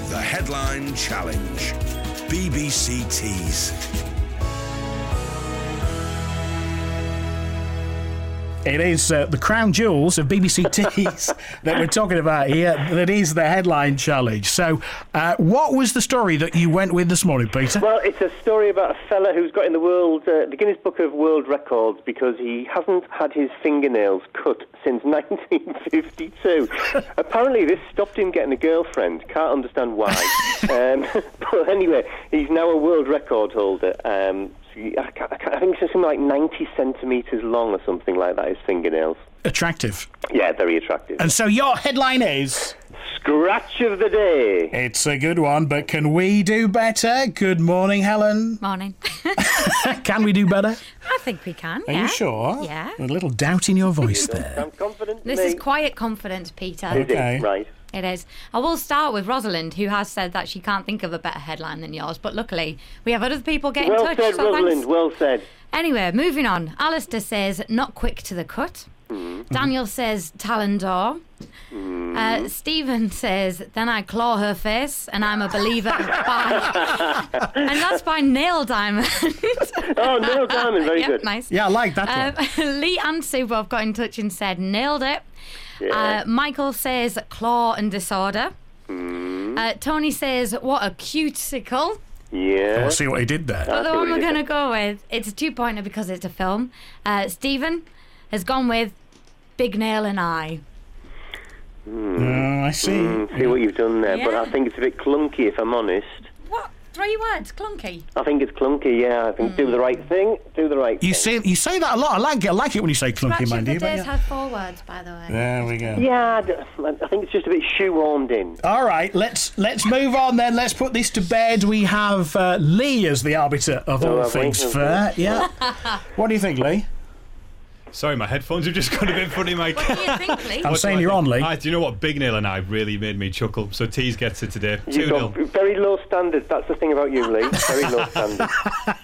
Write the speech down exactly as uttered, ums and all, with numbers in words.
The Headline Challenge. B B C Tees. It is uh, the crown jewels of B B C Tees that we're talking about here. That is the Headline Challenge. So, uh, what was the story that you went with this morning, Peter? Well, it's a story about a fella who's got in the world, uh, the Guinness Book of World Records because he hasn't had his fingernails cut since nineteen fifty-two. Apparently, this stopped him getting a girlfriend. Can't understand why. um, but anyway, he's now a world record holder. Um, I, I think it's something like ninety centimetres long or something like that, his fingernails. Attractive. Yeah, very attractive. And so your headline is... Scratch of the day. It's a good one, but can we do better? Good morning, Helen. Morning. Can we do better? I think we can, Are yeah. you sure? Yeah. A little doubt in your voice there. I'm confident. This me. is quiet confidence, Peter. Is it? Okay. Right. It is. I will start with Rosalind, who has said that she can't think of a better headline than yours, but luckily we have other people get in Well touch. said, so Rosalind. thanks. Well said. Anyway, moving on. Alistair says, not quick to the cut. Mm-hmm. Daniel says, Talendor. Mm-hmm. Uh, Stephen says, then I claw her face, and I'm a believer by... and that's by Neil Diamond. Oh, Neil Diamond. Very Yep, good. nice. Yeah, I like that one. Um, Lee and Sue both got in touch and said, nailed it. Yeah. Uh, Michael says, claw and disorder. Mm. Uh, Tony says, what a cuticle. Yeah. I'll see what he did there. But the see what one he we're did going to go with, it's a two-pointer because it's a film. Uh, Stephen has gone with Big Nail and I. Oh, I see. Mm, see what you've done there, but Yeah. I think it's a bit clunky, if I'm honest. What? Three words? Clunky? I think it's clunky, yeah. I think do the right thing, do the right You thing. say you say that a lot. I like it. I like it when you say clunky, Scratch of mind the you. but Days yeah. had four words, by the way. There we go. Yeah, I d- I think it's just a bit shoehorned in. All right, let's let's move on then. Let's put this to bed. We have uh, Lee as the arbiter of Oh, all have we? things Okay. fair. Yeah. What do you think, Lee? Sorry, my headphones have just gone a bit funny, Mike. What do you think, Lee? I'm What saying do I you're think? on, Lee. Ah, do you know what? Big Nail and I really made me chuckle. So Tees gets it today. You've two nil. got very low standards. That's the thing about you, Lee. Very low standards.